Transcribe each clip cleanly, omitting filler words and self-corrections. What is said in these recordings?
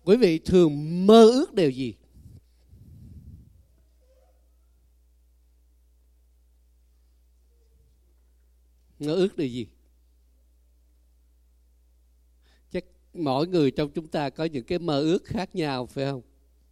Quý vị thường mơ ước điều gì? Mơ ước điều gì? Chắc mỗi người trong chúng ta có những cái mơ ước khác nhau, phải không?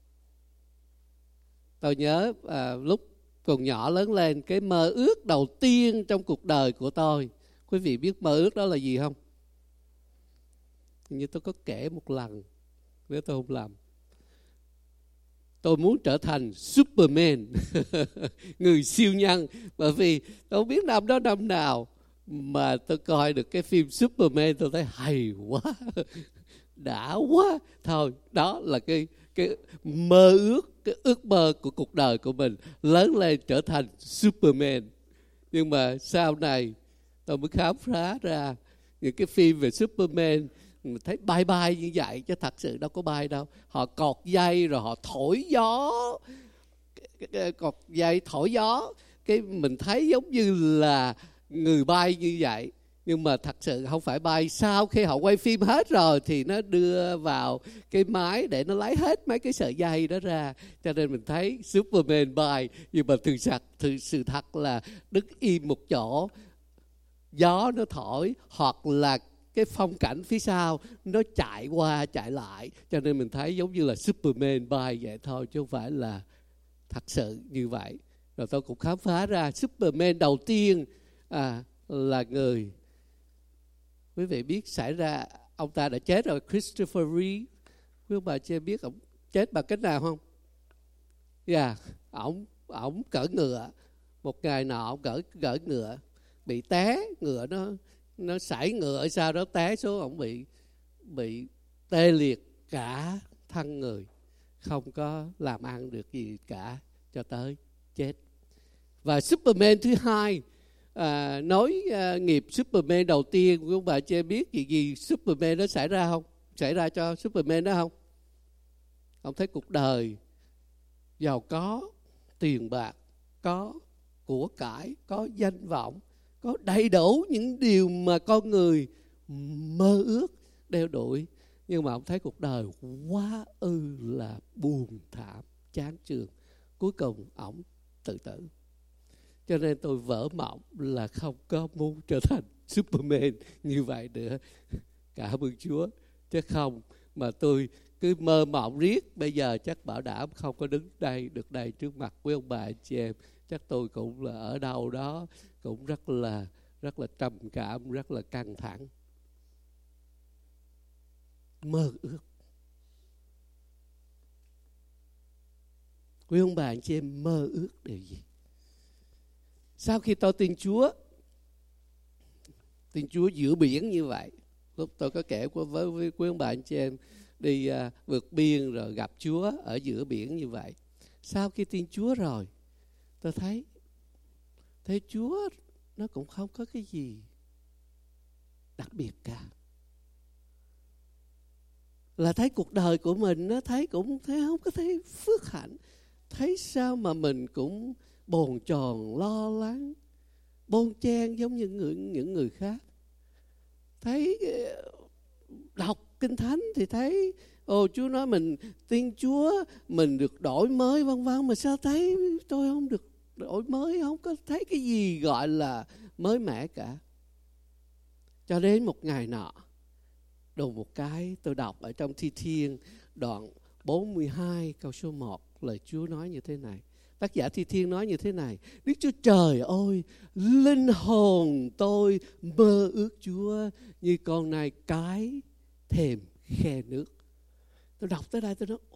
Tôi nhớ lúc còn nhỏ lớn lên, cái mơ ước đầu tiên trong cuộc đời của tôi, quý vị biết mơ ước đó là gì không? Như tôi có kể một lần, nếu tôi không lầm, tôi muốn trở thành Superman, người siêu nhân. Bởi vì tôi không biết năm đó năm nào mà tôi coi được cái phim Superman, tôi thấy hay quá, đã quá. Thôi, đó là cái mơ ước, cái ước mơ của cuộc đời của mình, lớn lên trở thành Superman. Nhưng mà sau này tôi mới khám phá ra những cái phim về Superman, mình thấy bay bay như vậy chứ thật sự đâu có bay đâu. Họ cột dây rồi họ thổi gió, cột dây thổi gió, cái mình thấy giống như là người bay như vậy, nhưng mà thật sự không phải bay. Sau khi họ quay phim hết rồi thì nó đưa vào cái máy để nó lấy hết mấy cái sợi dây đó ra, cho nên mình thấy Superman bay. Nhưng mà sự thật là đứng im một chỗ, gió nó thổi, hoặc là cái phong cảnh phía sau nó chạy qua chạy lại, cho nên mình thấy giống như là Superman bay vậy thôi, chứ không phải là thật sự như vậy. Rồi tôi cũng khám phá ra Superman đầu tiên là người, quý vị biết xảy ra, ông ta đã chết rồi, Christopher Reeve. Quý bà chưa biết ông chết bằng cách nào không? Ổng cởi ngựa. Một ngày nọ ổng cởi ngựa, bị té, ngựa nó sảy ngựa, sau đó té xuống, ổng bị tê liệt cả thân người, không có làm ăn được gì cả cho tới chết. Và Superman thứ hai, nói nghiệp Superman đầu tiên, quý bà chưa biết gì Superman nó xảy ra không? Xảy ra cho Superman đó không? Ông thấy cuộc đời giàu có, tiền bạc, có của cải, có danh vọng, có đầy đủ những điều mà con người mơ ước đeo đuổi. Nhưng mà ông thấy cuộc đời quá ư là buồn thảm, chán chường. Cuối cùng ông tự tử. Cho nên tôi vỡ mộng là không có muốn trở thành Superman như vậy nữa. Cảm ơn Chúa. Chứ không mà tôi cứ mơ mộng riết, bây giờ chắc bảo đảm không có đứng đây được đây trước mặt quý ông bà chị em. Chắc tôi cũng là ở đâu đó cũng rất là trầm cảm, rất là căng thẳng. Mơ ước. Quý ông bà chị em mơ ước điều gì? Sau khi tôi tin Chúa giữa biển như vậy, lúc tôi có kể với quý ông bà anh chị em đi vượt biên rồi gặp Chúa ở giữa biển như vậy. Sau khi tin Chúa rồi, tôi thấy Chúa nó cũng không có cái gì đặc biệt cả. Là thấy cuộc đời của mình nó thấy không có thấy phước hạnh. Thấy sao mà mình cũng bồn chồn lo lắng, bon chen giống như những người khác. Thấy đọc Kinh Thánh thì thấy Chúa nói mình tin Chúa, mình được đổi mới vân vân, mà sao thấy tôi không được đổi mới, không có thấy cái gì gọi là mới mẻ cả. Cho đến một ngày nọ, đùng một cái tôi đọc ở trong Thi Thiên đoạn 42 câu số 1, lời Chúa nói như thế này. Tác giả Thi Thiên nói như thế này: Đức Chúa Trời ơi, linh hồn tôi mơ ước Chúa như con nai cái thèm khe nước. Tôi đọc tới đây tôi nói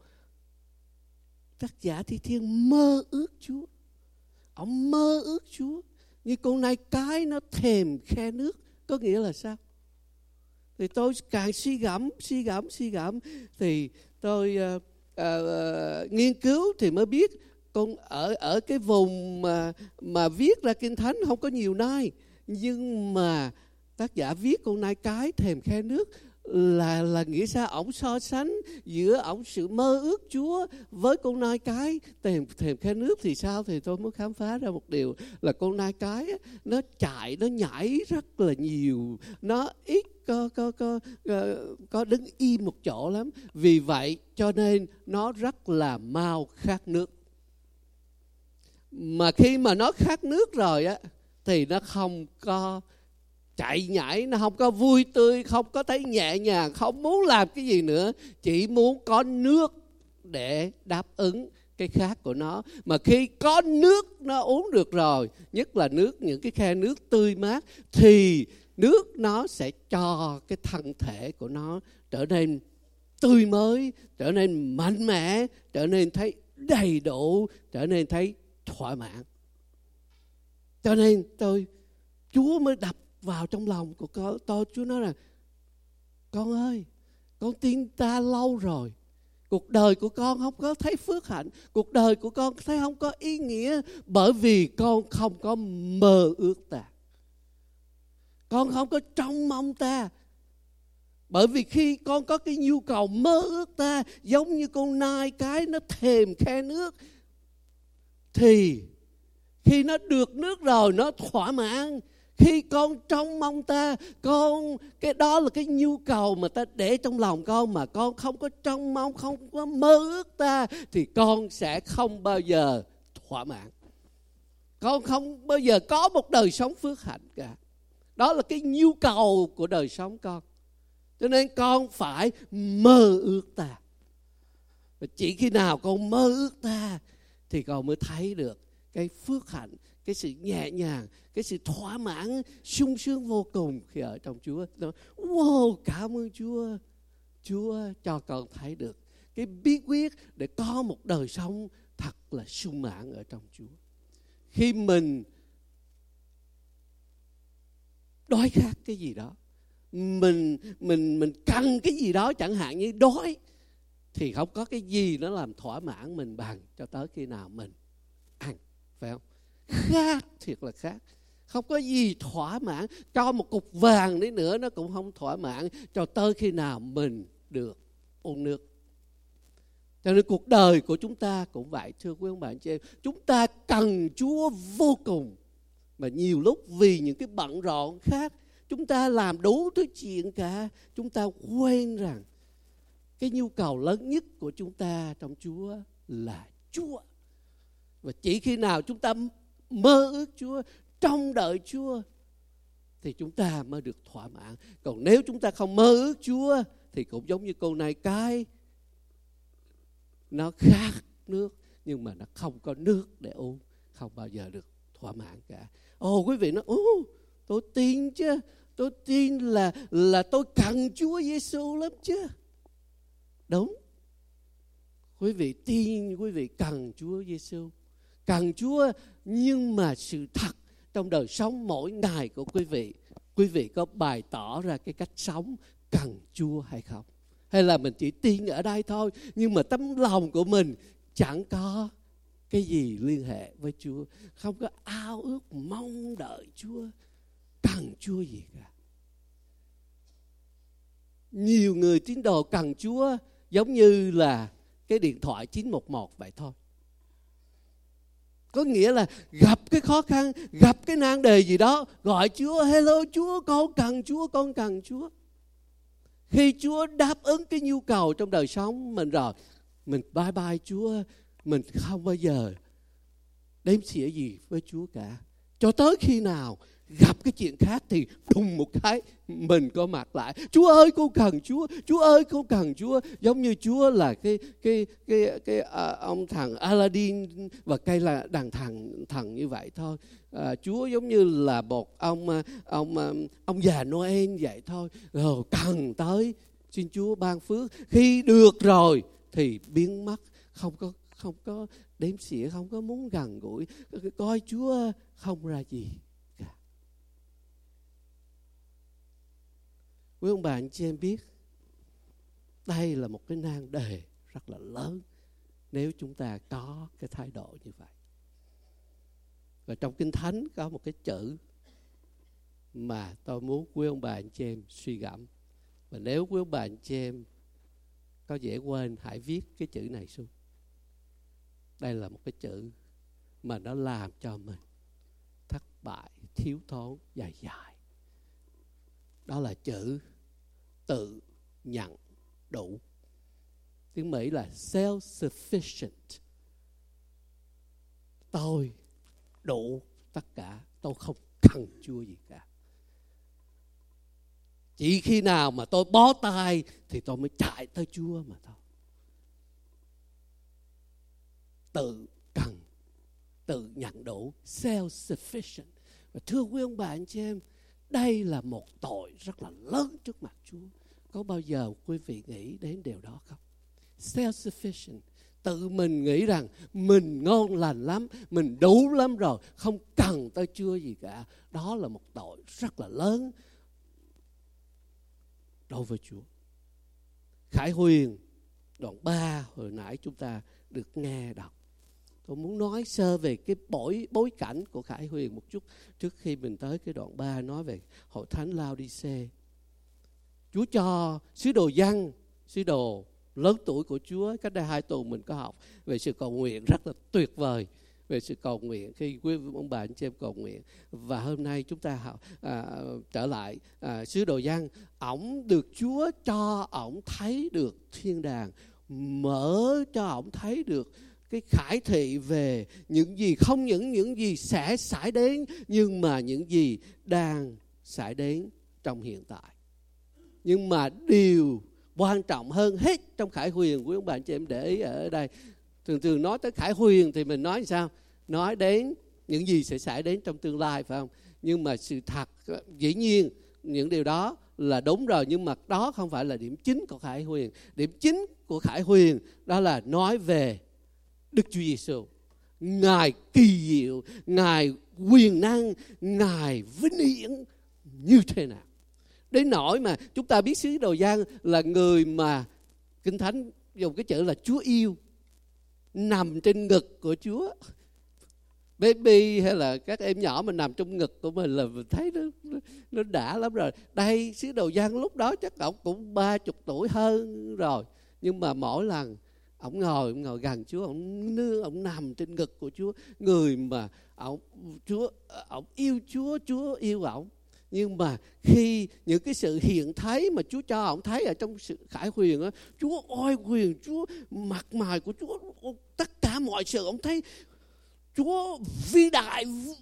tác giả Thi Thiên mơ ước Chúa. Ông mơ ước Chúa như con nai cái nó thèm khe nước. Có nghĩa là sao? Thì tôi càng suy gẫm thì tôi nghiên cứu thì mới biết con ở cái vùng mà viết ra Kinh Thánh không có nhiều nai, nhưng mà tác giả viết con nai cái thèm khe nước là nghĩ sao? Ổng so sánh giữa ổng sự mơ ước Chúa với con nai cái thèm khe nước thì sao? Thì tôi mới khám phá ra một điều là con nai cái nó chạy, nó nhảy rất là nhiều, nó ít có đứng im một chỗ lắm. Vì vậy cho nên nó rất là mau khát nước. Mà khi mà nó khát nước rồi á thì nó không có chạy nhảy, nó không có vui tươi, không có thấy nhẹ nhàng, không muốn làm cái gì nữa, chỉ muốn có nước để đáp ứng cái khát của nó. Mà khi có nước nó uống được rồi, nhất là nước, những cái khe nước tươi mát, thì nước nó sẽ cho cái thân thể của nó trở nên tươi mới, trở nên mạnh mẽ, trở nên thấy đầy đủ, trở nên thấy thỏa mãn. Cho nên Chúa mới đập vào trong lòng của tôi. Chúa nói là con ơi, con tin ta lâu rồi, cuộc đời của con không có thấy phước hạnh, cuộc đời của con thấy không có ý nghĩa, bởi vì con không có mơ ước ta, con không có trông mong ta. Bởi vì khi con có cái nhu cầu mơ ước ta, giống như con nai cái nó thèm khe nước, thì khi nó được nước rồi nó thỏa mãn. Khi con trông mong ta, cái đó là cái nhu cầu mà ta để trong lòng con, mà con không có trông mong, không có mơ ước ta, thì con sẽ không bao giờ thỏa mãn. Con không bao giờ có một đời sống phước hạnh cả. Đó là cái nhu cầu của đời sống con. Cho nên con phải mơ ước ta. Và chỉ khi nào con mơ ước ta thì con mới thấy được cái phước hạnh, cái sự nhẹ nhàng, cái sự thỏa mãn sung sướng vô cùng khi ở trong Chúa. Wow, cảm ơn Chúa. Chúa cho con thấy được cái bí quyết để có một đời sống thật là sung mãn ở trong Chúa. Khi mình đói khát cái gì đó, mình cần cái gì đó, chẳng hạn như đói, thì không có cái gì nó làm thỏa mãn mình bằng cho tới khi nào mình ăn, phải không? Khát, thiệt là khát, không có gì thỏa mãn, cho một cục vàng đi nữa nó cũng không thỏa mãn cho tới khi nào mình được uống nước. Cho nên cuộc đời của chúng ta cũng vậy, thưa quý ông bà anh chị em. Chúng ta cần Chúa vô cùng, mà nhiều lúc vì những cái bận rộn khác, chúng ta làm đủ thứ chuyện cả, chúng ta quên rằng cái nhu cầu lớn nhất của chúng ta trong Chúa là Chúa. Và chỉ khi nào chúng ta mơ ước Chúa, trông đợi Chúa, thì chúng ta mới được thỏa mãn. Còn nếu chúng ta không mơ ước Chúa thì cũng giống như con nai cái, nó khát nước nhưng mà nó không có nước để uống, không bao giờ được thỏa mãn cả. Quý vị nói, tôi tin chứ, tôi tin là tôi cần Chúa Giêsu lắm chứ. Đúng, quý vị tin, quý vị cần Chúa Giêsu, cần Chúa, nhưng mà sự thật trong đời sống mỗi ngày của quý vị có bày tỏ ra cái cách sống cần Chúa hay không? Hay là mình chỉ tin ở đây thôi, nhưng mà tấm lòng của mình chẳng có cái gì liên hệ với Chúa, không có ao ước mong đợi Chúa, cần Chúa gì cả. Nhiều người tín đồ cần Chúa giống như là cái điện thoại 911 vậy thôi. Có nghĩa là gặp cái khó khăn, gặp cái nan đề gì đó, gọi Chúa, hello Chúa, con cần Chúa, con cần Chúa. Khi Chúa đáp ứng cái nhu cầu trong đời sống mình rồi, mình bye bye Chúa, mình không bao giờ đếm xỉa gì với Chúa cả. Cho tới khi nào gặp cái chuyện khác thì đùng một cái mình có mặt lại. Chúa ơi con cần Chúa, Chúa ơi con cần Chúa. Giống như Chúa là ông thằng Aladdin và cây là đàn thần như vậy thôi. Chúa giống như là một ông già Noel vậy thôi. Rồi cần tới xin Chúa ban phước, khi được rồi thì biến mất, không có đếm xỉa, không có muốn gần gũi, coi Chúa không ra gì cả. Quý ông bà anh chị em biết, đây là một cái nan đề rất là lớn nếu chúng ta có cái thái độ như vậy. Và trong Kinh Thánh có một cái chữ mà tôi muốn quý ông bà anh chị em suy gẫm, Và nếu quý ông bà anh chị em có dễ quên, hãy viết cái chữ này xuống. Đây là một cái chữ mà nó làm cho mình thất bại, thiếu thốn dài dài. Đó là chữ tự nhận đủ. Tiếng Mỹ là self-sufficient. Tôi đủ tất cả, tôi không cần Chúa gì cả. Chỉ khi nào mà tôi bó tay thì tôi mới chạy tới Chúa mà thôi. Tự cần, tự nhận đủ, self-sufficient. Và thưa quý ông bà anh chị em, đây là một tội rất là lớn trước mặt Chúa. Có bao giờ quý vị nghĩ đến điều đó không? Self-sufficient, tự mình nghĩ rằng mình ngon lành lắm, mình đủ lắm rồi, không cần tới Chúa gì cả. Đó là một tội rất là lớn đối với Chúa. Khải Huyền đoạn 3 hồi nãy chúng ta được nghe đọc. Tôi muốn nói sơ về cái bối cảnh của Khải Huyền một chút trước khi mình tới cái đoạn 3 nói về hội thánh Lao-đi-xê. Chúa cho sứ đồ Giăng, sứ đồ lớn tuổi của Chúa, cách đây 2 tuần mình có học về sự cầu nguyện rất là tuyệt vời, về sự cầu nguyện khi quý ông bà anh chị em cầu nguyện. Và hôm nay chúng ta học trở lại sứ đồ Giăng. Ổng được Chúa cho ổng thấy được thiên đàng, mở cho ổng thấy được cái khải thị về những gì, không những gì sẽ xảy đến, nhưng mà những gì đang xảy đến trong hiện tại. Nhưng mà điều quan trọng hơn hết trong Khải Huyền, quý ông bà anh chị em để ý ở đây, thường nói tới Khải Huyền thì mình nói sao? Nói đến những gì sẽ xảy đến trong tương lai, phải không? Nhưng mà sự thật, dĩ nhiên những điều đó là đúng rồi, nhưng mà đó không phải là điểm chính của Khải Huyền. Điểm chính của Khải Huyền đó là nói về Đức Chúa Giêsu. Ngài kỳ diệu, Ngài quyền năng, Ngài vinh hiển như thế nào. Đến nỗi mà chúng ta biết sứ đồ Giăng là người mà Kinh Thánh dùng cái chữ là Chúa yêu, nằm trên ngực của Chúa. Baby hay là các em nhỏ mà nằm trong ngực của mình là mình thấy nó đã lắm rồi. Đây sứ đồ Giăng lúc đó chắc ông cũng 30 tuổi hơn rồi, nhưng mà mỗi lần ông ngồi gần Chúa, ông nằm trên ngực của Chúa, người mà ông yêu Chúa, Chúa yêu ông. Nhưng mà khi những cái sự hiện thấy mà Chúa cho ông thấy ở trong sự Khải Huyền đó, Chúa oai quyền, Chúa mặt mày của Chúa, tất cả mọi sự ông thấy Chúa vĩ đại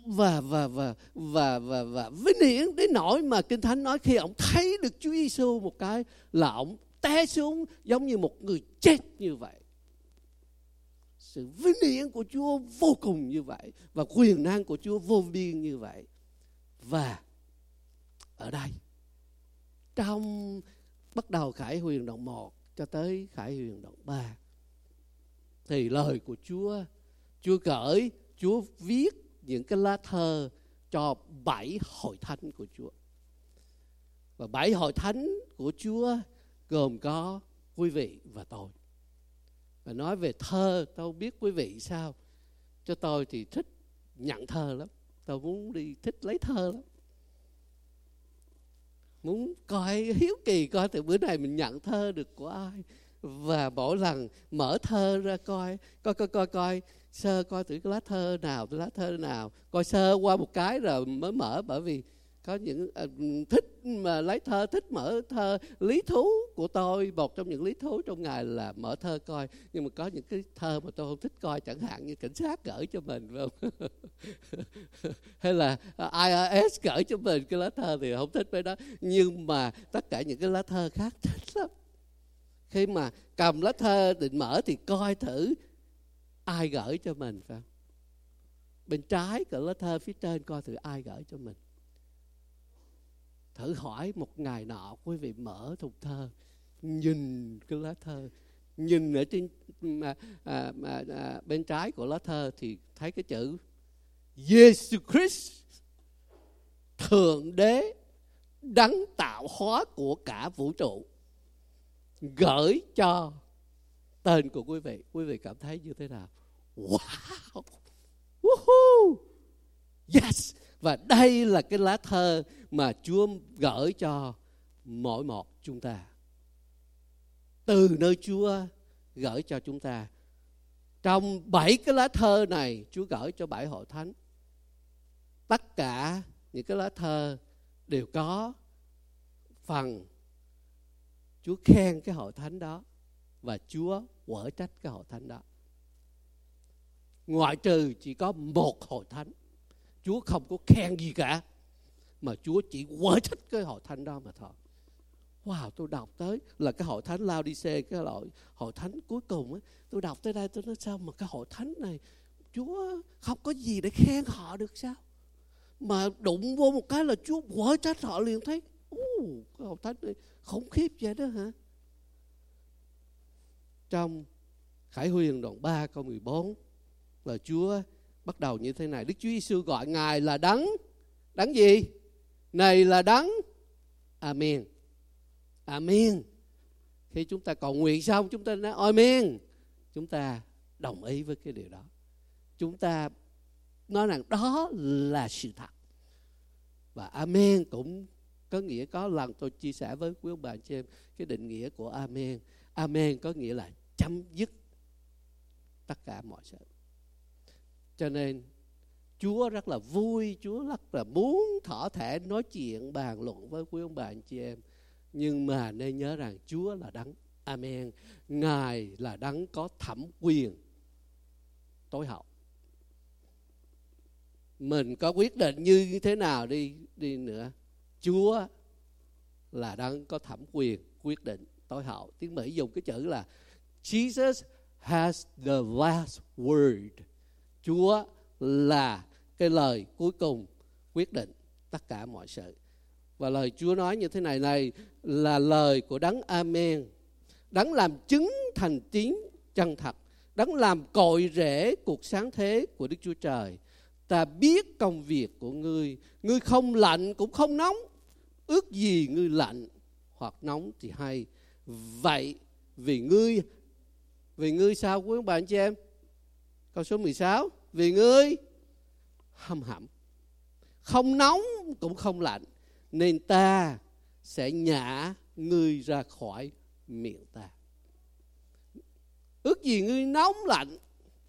và vinh hiển đến nỗi mà Kinh Thánh nói khi ông thấy được Chúa Giêsu một cái là ông té xuống giống như một người chết như vậy. Sự vinh hiển của Chúa vô cùng như vậy và quyền năng của Chúa vô biên như vậy. Và ở đây trong bắt đầu Khải Huyền đoạn 1 cho tới Khải Huyền đoạn 3 thì lời của Chúa gửi, Chúa viết những cái lá thơ cho 7 hội thánh của Chúa. Và 7 hội thánh của Chúa gồm có quý vị và tôi. Và nói về thơ, tôi biết quý vị sao. Cho tôi thì thích nhận thơ lắm. Tôi muốn đi thích lấy thơ lắm. Muốn coi, hiếu kỳ coi từ bữa nay mình nhận thơ được của ai. Và mỗi lần mở thơ ra coi sơ coi thử cái lá thơ nào, coi sơ qua một cái rồi mới mở. Bởi vì có những thích mà lấy thơ, thích mở thơ. Lý thú của tôi, một trong những lý thú trong ngày là mở thơ coi. Nhưng mà có những cái thơ mà tôi không thích coi, chẳng hạn như cảnh sát gửi cho mình, phải không? Hay là IRS gửi cho mình cái lá thơ thì không thích mấy đó. Nhưng mà tất cả những cái lá thơ khác thích lắm. Khi mà cầm lá thơ định mở thì coi thử ai gửi cho mình, phải không? Bên trái của lá thơ phía trên coi thử ai gửi cho mình. Thử hỏi một ngày nọ quý vị mở thùng thơ, nhìn cái lá thơ, nhìn ở trên bên trái của lá thơ thì thấy cái chữ Jesus Christ, Thượng Đế, đấng tạo hóa của cả vũ trụ, gửi cho tên của quý vị. Quý vị cảm thấy như thế nào? Wow! Woohoo! Yes! Và đây là cái lá thơ mà Chúa gửi cho mỗi một chúng ta. Từ nơi Chúa gửi cho chúng ta. Trong 7 cái lá thơ này, Chúa gửi cho 7 hội thánh. Tất cả những cái lá thơ đều có phần Chúa khen cái hội thánh đó và Chúa quở trách cái hội thánh đó. Ngoại trừ chỉ có một hội thánh, Chúa không có khen gì cả, mà Chúa chỉ quở trách cái hội thánh đó mà thôi. Wow, tôi đọc tới là cái hội thánh Laodice, cái hội thánh cuối cùng ấy, tôi đọc tới đây tôi nói sao mà cái hội thánh này Chúa không có gì để khen họ được sao? Mà đụng vô một cái là Chúa quở trách họ liền, thấy cái hội thánh này khủng khiếp vậy đó hả? Trong Khải Huyền đoạn 3 câu 14 là Chúa bắt đầu như thế này. Đức Chúa Giêsu gọi Ngài là đấng gì? Này là đấng Amen. Amen. Khi chúng ta cầu nguyện xong chúng ta nói Amen, chúng ta đồng ý với cái điều đó. Chúng ta nói rằng đó là sự thật. Và Amen cũng có nghĩa, có lần tôi chia sẻ với quý ông bà chị em cái định nghĩa của Amen. Amen có nghĩa là chấm dứt tất cả mọi sự. Cho nên Chúa rất là vui, Chúa rất là muốn thỏa thể nói chuyện bàn luận với quý ông bà anh chị em. Nhưng mà nên nhớ rằng Chúa là đấng Amen. Ngài là đấng có thẩm quyền tối hậu. Mình có quyết định như thế nào đi nữa, Chúa là đấng có thẩm quyền quyết định tối hậu. Tiếng Mỹ dùng cái chữ là Jesus has the last word. Chúa là cái lời cuối cùng quyết định tất cả mọi sự. Và lời Chúa nói như thế này, này là lời của đấng Amen, đấng làm chứng thành tín chân thật, đấng làm cội rễ cuộc sáng thế của Đức Chúa Trời. Ta biết công việc của ngươi, ngươi không lạnh cũng không nóng. Ước gì ngươi lạnh hoặc nóng thì hay. Vậy vì ngươi sao quý ông bà anh chị em? Câu số 16. Vì ngươi hăm hẩm, không nóng cũng không lạnh, nên ta sẽ nhả ngươi ra khỏi miệng ta. Ước gì ngươi nóng lạnh,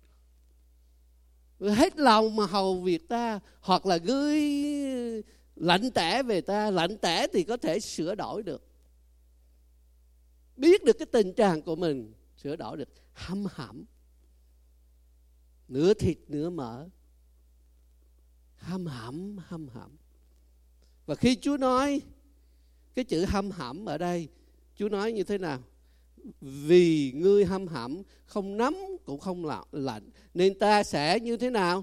hết lòng mà hầu việc ta, hoặc là ngươi lạnh tẻ về ta. Lạnh tẻ thì có thể sửa đổi được, biết được cái tình trạng của mình, sửa đổi được. Hăm hẩm, nửa thịt nửa mỡ, hăm hẩm. Và khi Chúa nói cái chữ hăm hẩm ở đây, Chúa nói như thế nào? Vì ngươi hăm hẩm, không nóng cũng không lạnh, nên ta sẽ như thế nào?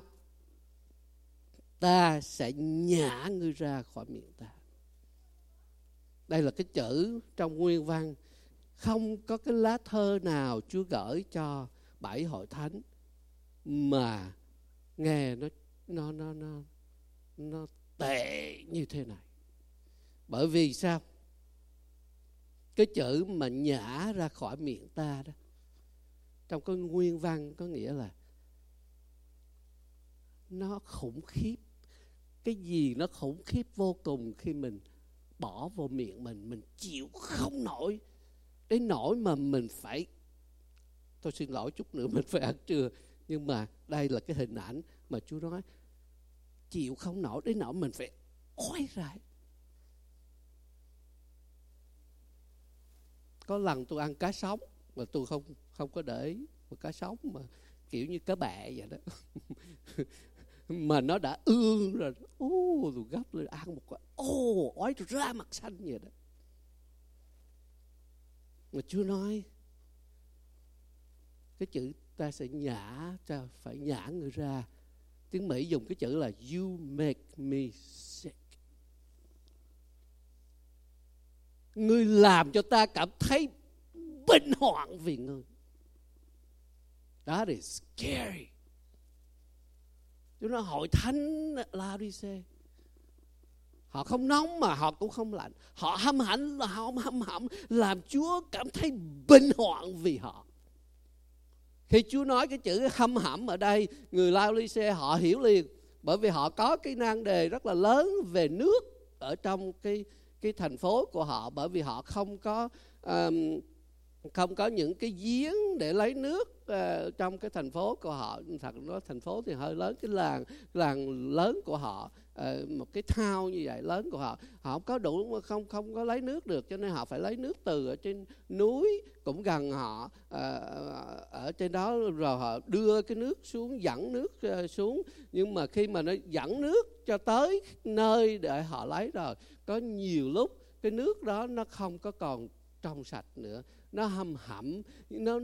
Ta sẽ nhả ngươi ra khỏi miệng ta. Đây là cái chữ trong nguyên văn. Không có cái lá thơ nào Chúa gửi cho 7 hội thánh mà nghe nó tệ như thế này. Bởi vì sao? Cái chữ mà nhả ra khỏi miệng ta đó, trong cái nguyên văn có nghĩa là nó khủng khiếp. Cái gì nó khủng khiếp vô cùng khi mình bỏ vô miệng mình chịu không nổi. Đến nỗi mà mình phải, tôi xin lỗi chút nữa mình phải ăn trưa, nhưng mà đây là cái hình ảnh mà Chúa nói chịu không nổi, đến nỗi mình phải ói ra. Có lần tôi ăn cá sống mà tôi không có để ý, một cá sống mà kiểu như cá bẹ vậy đó mà nó đã ương rồi, tôi gấp lên ăn một cái, ói ra mặt xanh vậy đó. Mà Chúa nói cái chữ ta sẽ phải nhả người ra. Tiếng Mỹ dùng cái chữ là you make me sick. Ngươi làm cho ta cảm thấy bệnh hoạn vì ngươi. That is scary. Chúa nói hội thánh Laodice, họ không nóng mà họ cũng không lạnh. Họ hăm hẩm là họ hăm hẩm, làm Chúa cảm thấy bệnh hoạn vì họ. Khi Chúa nói cái chữ hăm hẩm ở đây, người Laodice họ hiểu liền. Bởi vì họ có cái nan đề rất là lớn về nước ở trong cái cái thành phố của họ, bởi vì họ không có những cái giếng để lấy nước trong cái thành phố của họ. Thật nó thành phố thì hơi lớn, cái làng lớn của họ, một cái town như vậy lớn của họ, họ không có đủ, không có lấy nước được, cho nên họ phải lấy nước từ ở trên núi cũng gần họ, ở trên đó, rồi họ đưa cái nước xuống, dẫn nước xuống. Nhưng mà khi mà nó dẫn nước cho tới nơi để họ lấy rồi, có nhiều lúc cái nước đó nó không có còn trong sạch nữa, nó hầm hẩm, nó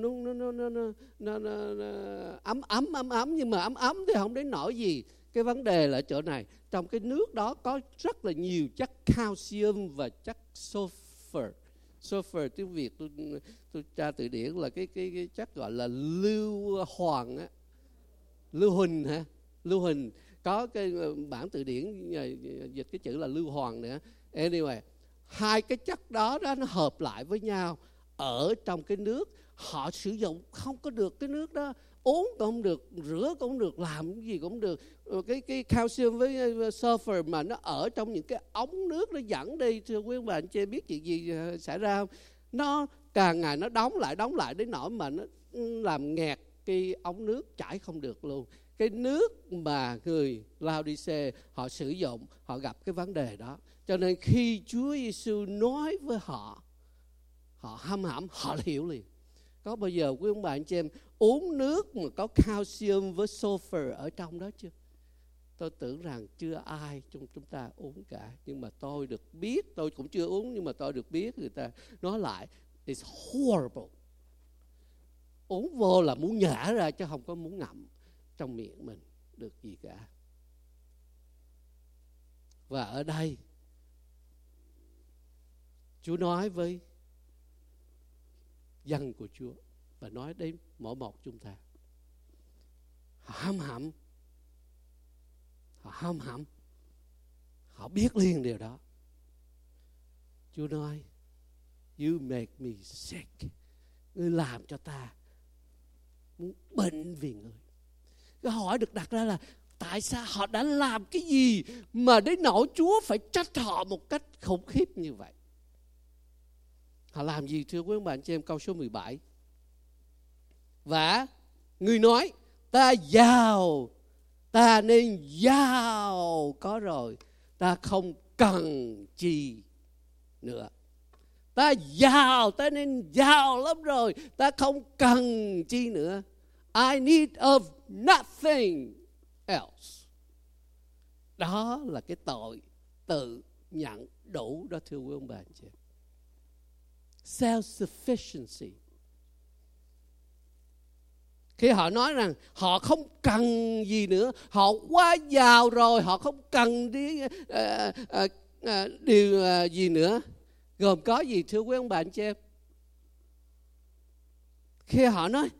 ấm, nhưng mà ấm thì không đến nỗi gì. Cái vấn đề là ở chỗ này, trong cái nước đó có rất là nhiều chất calcium và chất sulfur. Sulfur tiếng Việt tôi tra từ điển là cái chất gọi là lưu hoàng á, lưu huỳnh hả? Lưu huỳnh, có cái bản từ điển dịch cái chữ là lưu hoàng nữa. Anyway, hai cái chất đó nó hợp lại với nhau ở trong cái nước. Họ sử dụng không có được cái nước đó, uống cũng không được, rửa cũng không được, làm cái gì cũng không được. Cái calcium với sulfur mà nó ở trong những cái ống nước nó dẫn đi, thưa quý bạn chị biết chuyện gì xảy ra không? Nó càng ngày nó đóng lại đến nỗi mà nó làm nghẹt cái ống nước, chảy không được luôn. Cái nước mà người Laodice họ sử dụng, họ gặp cái vấn đề đó. Cho nên khi Chúa Giêsu nói với họ, họ hăm hẩm, họ hiểu liền. Có bao giờ quý ông bà anh chị em uống nước mà có calcium với sulfur ở trong đó chưa? Tôi tưởng rằng chưa ai trong chúng ta uống cả. Nhưng mà tôi được biết, tôi cũng chưa uống, nhưng mà tôi được biết người ta nói lại, it's horrible. Uống vô là muốn nhả ra chứ không có muốn ngậm trong miệng mình được gì cả. Và ở đây Chúa nói với dân của Chúa và nói đến mỗi một chúng ta. Họ hăm hẩm, họ biết liền điều đó. Chúa nói, you make me sick. Ngươi làm cho ta muốn bệnh vì ngươi. Cái hỏi được đặt ra là tại sao họ đã làm cái gì mà đến nỗi Chúa phải trách họ một cách khủng khiếp như vậy? Họ làm gì thưa quý bạn chị em? Câu số 17. Và người nói, ta giàu, ta nên giàu có rồi, ta không cần chi nữa. Ta giàu, ta nên giàu lắm rồi, ta không cần chi nữa. I need of nothing else. Đó là cái tội tự nhận đủ đó thưa quý ông bà anh chị. Self-sufficiency. Khi họ nói rằng họ không cần gì nữa, họ quá giàu rồi, họ không cần điều gì nữa. Gồm có gì thưa quý ông bà anh chị em? Khi họ nói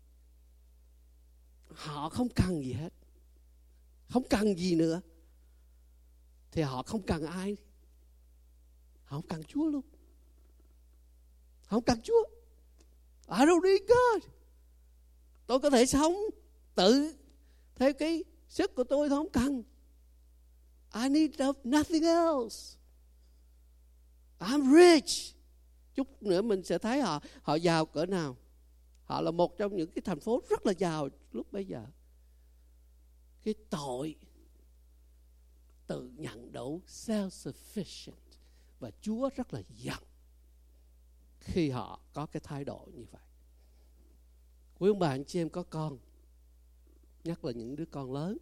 họ không cần gì hết, không cần gì nữa, thì họ không cần ai. Họ không cần Chúa luôn. Họ không cần Chúa. I don't need God. Tôi có thể sống tự theo cái sức của tôi không cần. I need of nothing else. I'm rich. Chút nữa mình sẽ thấy họ giàu cỡ nào. Họ là một trong những cái thành phố rất là giàu lúc bấy giờ. Cái tội tự nhận đủ, self-sufficient. Và Chúa rất là giận khi họ có cái thái độ như vậy. Quý ông bà anh chị em có con, nhất là những đứa con lớn,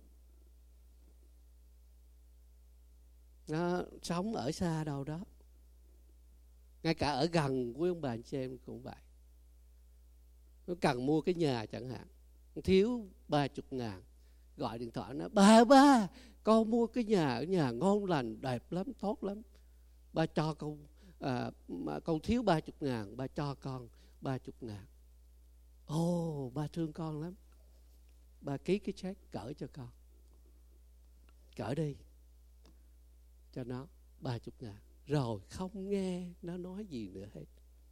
nó sống ở xa đâu đó, ngay cả ở gần quý ông bà anh chị em cũng vậy. Nó cần mua cái nhà chẳng hạn, thiếu 30.000, gọi điện thoại nói ba con mua cái nhà ở nhà ngon lành, đẹp lắm, tốt lắm, ba cho con thiếu 30.000, ba cho con 30.000. Ba thương con lắm, ba ký cái check gửi cho con, gửi đi cho nó 30.000. Rồi không nghe nó nói gì nữa hết.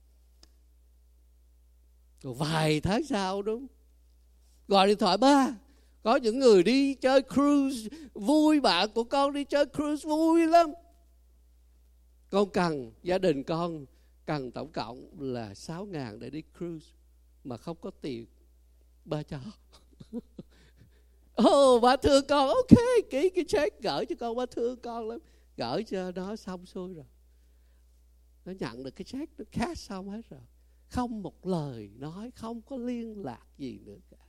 Rồi vài tháng sau đúng, gọi điện thoại ba, có những người đi chơi cruise vui, bạn của con đi chơi cruise vui lắm, Con cần, gia đình con cần tổng cộng là 6.000 để đi cruise, mà không có tiền, ba cho. Ba thương con, ok, ký cái check gửi cho con, ba thương con lắm. Gửi cho nó xong xuôi rồi. Nó nhận được cái check, nó cash xong hết rồi. Không một lời nói, không có liên lạc gì nữa cả.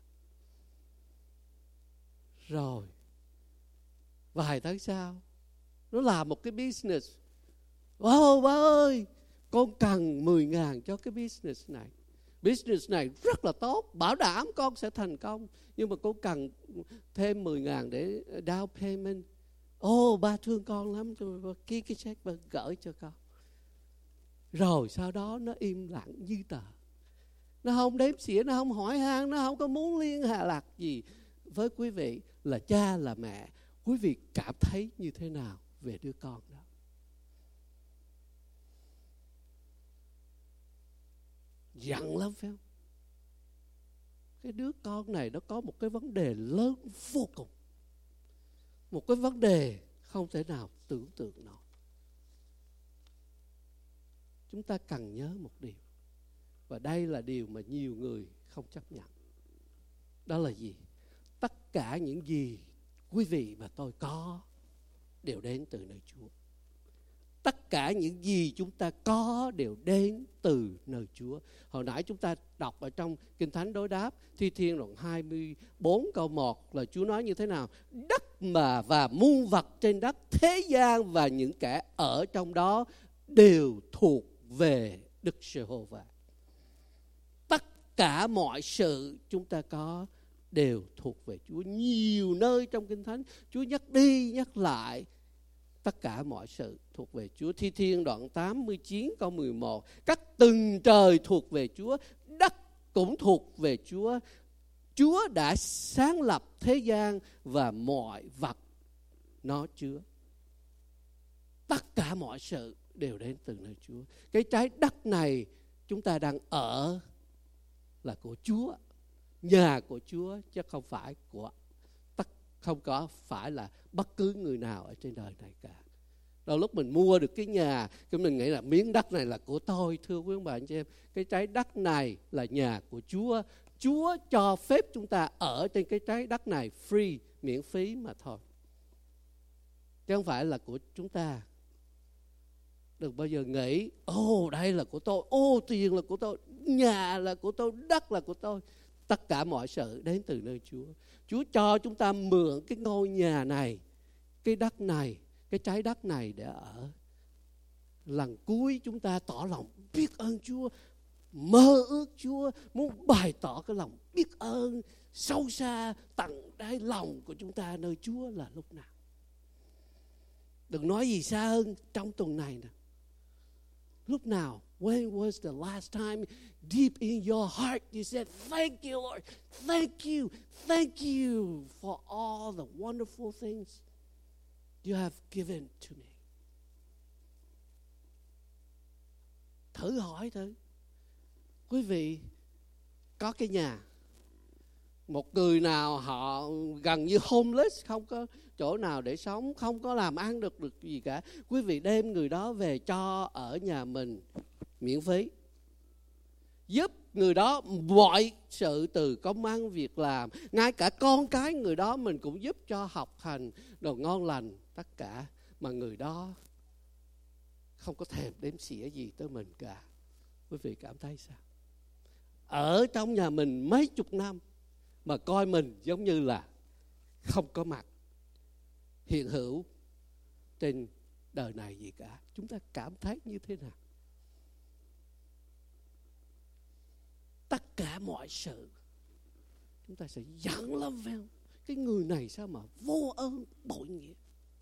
Rồi vài tháng sau, nó làm một cái business. Ba ơi, con cần 10.000 cho cái business này. Business này rất là tốt, bảo đảm con sẽ thành công. Nhưng mà con cần thêm 10.000 để down payment. Ba thương con lắm, ký cái check và gửi cho con. Rồi sau đó nó im lặng như tờ. Nó không đếm xỉa, nó không hỏi han, nó không có muốn liên hệ lạc gì với quý vị là cha là mẹ. Quý vị cảm thấy như thế nào về đứa con đó? Giận lắm phải không? Cái đứa con này nó có một cái vấn đề lớn vô cùng. Một cái vấn đề không thể nào tưởng tượng nổi. Chúng ta cần nhớ một điều. Và đây là điều mà nhiều người không chấp nhận. Đó là gì? Tất cả những gì quý vị và tôi có đều đến từ nơi Chúa. Tất cả những gì chúng ta có đều đến từ nơi Chúa. Hồi nãy chúng ta đọc ở trong Kinh Thánh đối đáp, Thi Thiên đoạn 24 câu 1 là Chúa nói như thế nào? Đất mà và muôn vật trên đất, thế gian và những kẻ ở trong đó đều thuộc về Đức Giê-hô-va. Tất cả mọi sự chúng ta có đều thuộc về Chúa. Nhiều nơi trong Kinh Thánh Chúa nhắc đi nhắc lại, tất cả mọi sự thuộc về Chúa. Thi Thiên đoạn 89 câu 11, các tầng trời thuộc về Chúa, đất cũng thuộc về Chúa. Chúa đã sáng lập thế gian và mọi vật nó chứa. Tất cả mọi sự đều đến từ nơi Chúa. Cái trái đất này chúng ta đang ở là của Chúa, nhà của Chúa, chứ không phải không có phải là bất cứ người nào ở trên đời này cả. Đôi lúc mình mua được cái nhà, cái mình nghĩ là miếng đất này là của tôi. Thưa quý ông bà anh chị em, cái trái đất này là nhà của Chúa. Chúa cho phép chúng ta ở trên cái trái đất này free, miễn phí mà thôi, chứ không phải là của chúng ta. Đừng bao giờ nghĩ đây là của tôi, tiền là của tôi, nhà là của tôi, đất là của tôi. Tất cả mọi sự đến từ nơi Chúa. Chúa cho chúng ta mượn cái ngôi nhà này, cái đất này, cái trái đất này để ở. Lần cuối chúng ta tỏ lòng biết ơn Chúa, mơ ước Chúa, muốn bày tỏ cái lòng biết ơn sâu xa tận đáy lòng của chúng ta nơi Chúa là lúc nào? Đừng nói gì xa hơn trong tuần này nè. Lúc nào? When was the last time deep in your heart you said, thank you Lord, thank you for all the wonderful things you have given to me. Thử hỏi thử. Quý vị có cái nhà, một người nào họ gần như homeless, không có chỗ nào để sống, không có làm ăn được gì cả, quý vị đem người đó về cho ở nhà mình miễn phí, giúp người đó mọi sự từ công ăn việc làm, ngay cả con cái người đó mình cũng giúp cho học hành đồ ngon lành, tất cả mà người đó không có thèm đếm xỉa gì tới mình cả. Quý vị cảm thấy sao? Ở trong nhà mình mấy chục năm mà coi mình giống như là không có mặt hiện hữu trên đời này gì cả. Chúng ta cảm thấy như thế nào? Tất cả mọi sự chúng ta sẽ giận lắm phải không? Cái người này sao mà vô ơn bội nghĩa.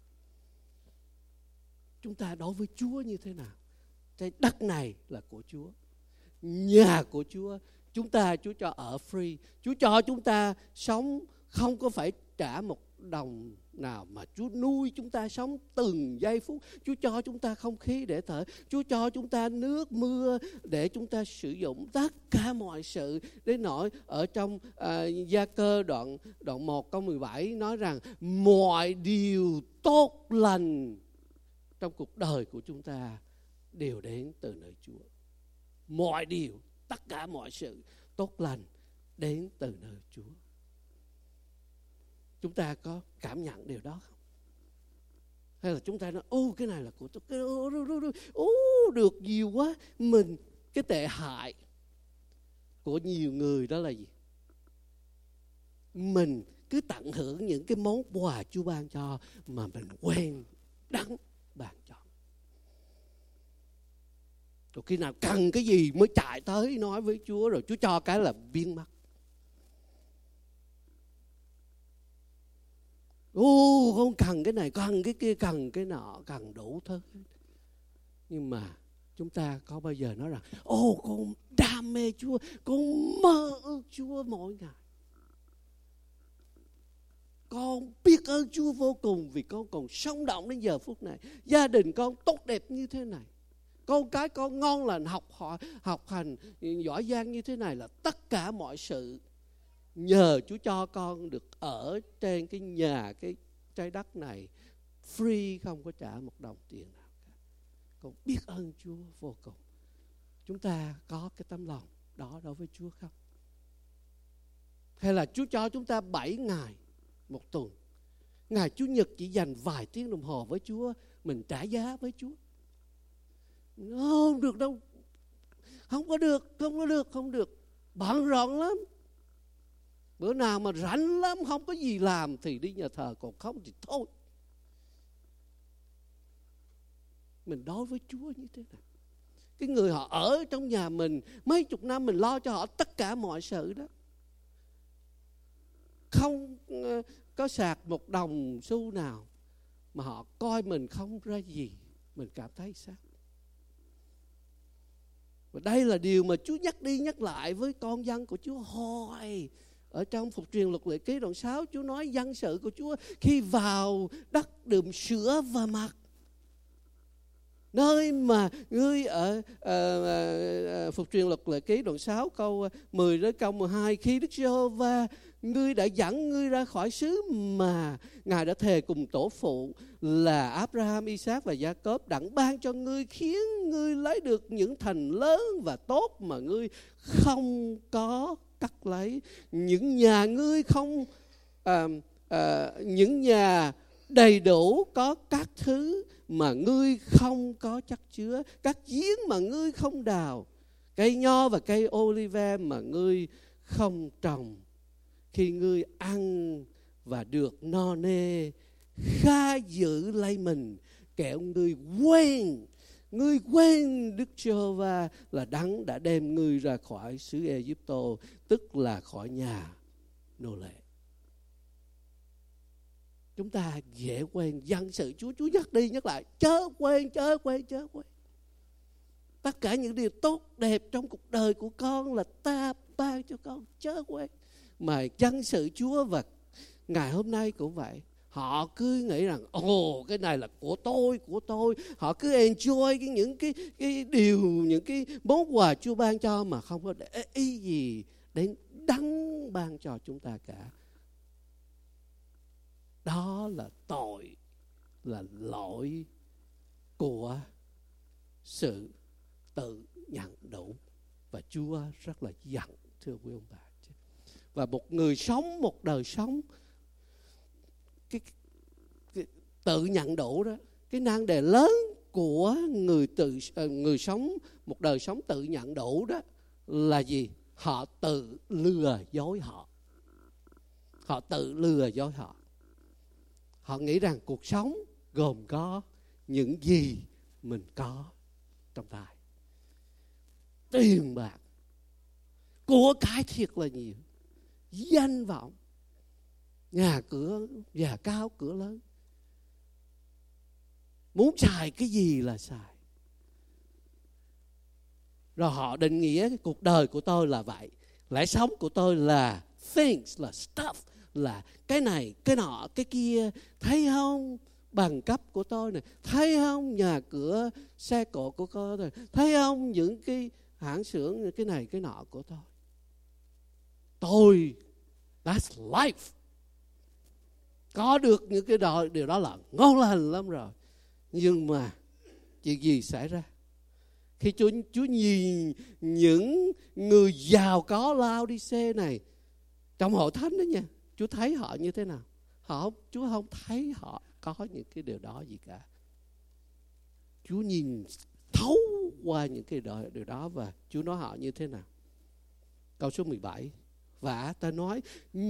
Chúng ta đối với Chúa như thế nào? Cái đất này là của Chúa, nhà của Chúa. Chúa cho ở free. Chúa cho chúng ta sống không có phải trả một đồng nào, mà Chúa nuôi chúng ta sống từng giây phút. Chúa cho chúng ta không khí để thở. Chúa cho chúng ta nước mưa để chúng ta sử dụng. Tất cả mọi sự. Đến nỗi ở trong Gia Cơ đoạn 1 câu 17 nói rằng mọi điều tốt lành trong cuộc đời của chúng ta đều đến từ nơi Chúa. Mọi điều, tất cả mọi sự tốt lành đến từ nơi Chúa. Chúng ta có cảm nhận điều đó không? Hay là chúng ta nói, cái này là của tôi, được nhiều quá. Cái tệ hại của nhiều người đó là gì? Mình cứ tận hưởng những cái món quà Chúa ban cho mà mình quên đấng ban cho. Rồi khi nào cần cái gì mới chạy tới nói với Chúa, rồi Chúa cho cái là biến mất. Con cần cái này, cần cái kia, cần cái nọ, cần đủ thứ. Nhưng mà chúng ta có bao giờ nói rằng con đam mê Chúa, con mơ ước Chúa mỗi ngày, con biết ơn Chúa vô cùng vì con còn sống động đến giờ phút này, gia đình con tốt đẹp như thế này, con cái con ngon lành, học hành giỏi giang như thế này, là tất cả mọi sự nhờ Chúa cho con được ở trên cái nhà, cái trái đất này free, không có trả một đồng tiền nào cả. Con biết ơn Chúa vô cùng. Chúng ta có cái tấm lòng đó đối với Chúa không? Hay là Chúa cho chúng ta 7 ngày một tuần, ngày Chủ nhật chỉ dành vài tiếng đồng hồ với Chúa, mình trả giá với Chúa? Không được đâu, không được, bận rộn lắm. Bữa nào mà rảnh lắm, không có gì làm thì đi nhà thờ, còn không thì thôi. Mình đối với Chúa như thế nào? Cái người họ ở trong nhà mình mấy chục năm, mình lo cho họ tất cả mọi sự đó, không có sạc một đồng xu nào, mà họ coi mình không ra gì, mình cảm thấy sao? Và đây là điều mà Chúa nhắc đi nhắc lại với con dân của Chúa hoài. Ở trong Phục truyền Luật Lệ Ký đoạn 6, Chúa nói dân sự của Chúa khi vào đất đượm sữa và mật, nơi mà ngươi ở Phục truyền Luật Lệ Ký đoạn 6 câu 10 đến câu 12, khi Đức Giê-hô-va ngươi đã dẫn ngươi ra khỏi xứ mà Ngài đã thề cùng tổ phụ là Abraham, Isaac và Gia-cốp đặng ban cho ngươi, khiến ngươi lấy được những thành lớn và tốt mà ngươi không có cắt lấy, những nhà ngươi không những nhà đầy đủ có các thứ mà ngươi không có chắc chứa, các giếng mà ngươi không đào, cây nho và cây olive mà ngươi không trồng. Khi ngươi ăn và được no nê, kha giữ lấy mình, kẻo ngươi quên Đức Giê-hô-va là đấng đã đem ngươi ra khỏi xứ Ê-díp-tô, tức là khỏi nhà nô lệ. Chúng ta dễ quên dân sự Chúa. Chúa nhắc đi nhắc lại, chớ quên. Tất cả những điều tốt đẹp trong cuộc đời của con là ta ban cho con, chớ quên. Mà dân sự Chúa và ngày hôm nay cũng vậy. Họ cứ nghĩ rằng cái này là của tôi. Họ cứ enjoy những cái món quà Chúa ban cho mà không có để ý gì đến đấng ban cho chúng ta cả. Đó là tội, là lỗi của sự tự nhận đủ. Và Chúa rất là giận, thưa quý ông bà. Và một người sống một đời sống cái tự nhận đủ đó, cái nan đề lớn của người sống một đời sống tự nhận đủ đó là gì? Họ tự lừa dối họ. Họ nghĩ rằng cuộc sống gồm có những gì mình có trong tay: tiền bạc, của cải thiệt là nhiều, danh vọng, nhà cửa, nhà cao cửa lớn. Muốn xài cái gì là xài. Rồi họ định nghĩa cái cuộc đời của tôi là vậy. Lẽ sống của tôi là things, là stuff, là cái này, cái nọ, cái kia. Thấy không? Bằng cấp của tôi này. Thấy không? Nhà cửa, xe cộ của tôi này. Thấy không? Những cái hãng xưởng, cái này, cái nọ của tôi. That's life. Có được những cái điều đó là ngon lành lắm rồi. Nhưng mà chuyện gì xảy ra? Khi Chúa nhìn những người giàu có Lao-đi-xê này trong hội thánh đó nha, Chúa thấy họ như thế nào? Chúa không thấy họ có những cái điều đó gì cả. Chúa nhìn thấu qua những cái điều đó và Chúa nói họ như thế nào? Câu số 17. Và ta nói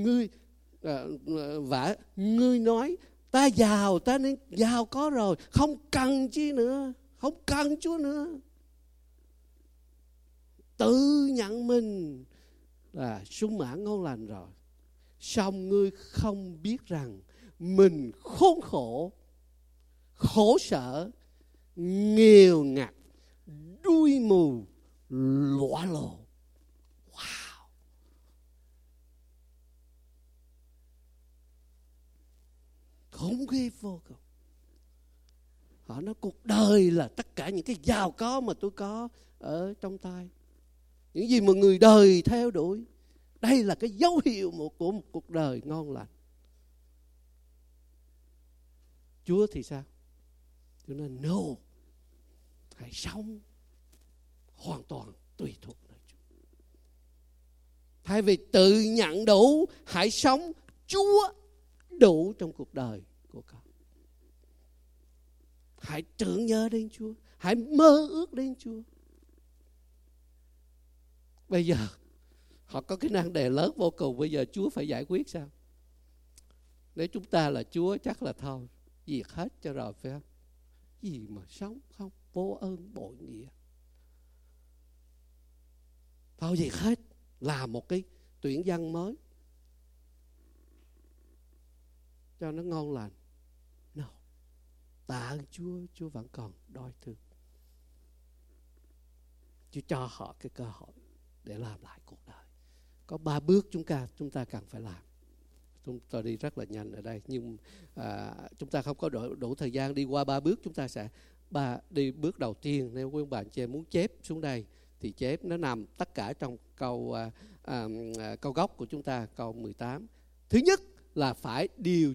ngươi nói ta giàu, ta nên giàu có rồi, không cần chi nữa, không cần Chúa nữa. Tự nhận mình là sung mãn ngon lành rồi. Song ngươi không biết rằng mình khốn khổ, khổ sở, nghèo ngặt, đuôi mù, lõa lồ. Wow! Khủng khiếp vô cùng. Họ nói cuộc đời là tất cả những cái giàu có mà tôi có ở trong tay. Những gì mà người đời theo đuổi. Đây là cái dấu hiệu của một cuộc đời ngon lành. Chúa thì sao? Chúa nói no. Hãy sống hoàn toàn tùy thuộc nơi Chúa. Thay vì tự nhận đủ, hãy sống Chúa đủ trong cuộc đời của con. Hãy tưởng nhớ đến Chúa. Hãy mơ ước đến Chúa. Bây giờ họ có cái nan đề lớn vô cùng. Bây giờ Chúa phải giải quyết sao? Nếu chúng ta là Chúa chắc là thôi, diệt hết cho rồi phải không? Gì mà sống không? Vô ơn bội nghĩa. Thôi diệt hết. Làm một cái tuyển dân mới cho nó ngon lành. No. Tạ ơn Chúa, Chúa vẫn còn đói thương. Chúa cho họ cái cơ hội để làm lại cuộc đời. Có 3 bước chúng ta cần phải làm. Chúng ta đi rất là nhanh ở đây, nhưng chúng ta không có đủ thời gian đi qua 3 bước. Chúng ta sẽ đi bước đầu tiên. Nếu quý bạn chị muốn chép xuống đây thì chép, nó nằm tất cả trong câu gốc của chúng ta, câu 18. Thứ nhất là phải điều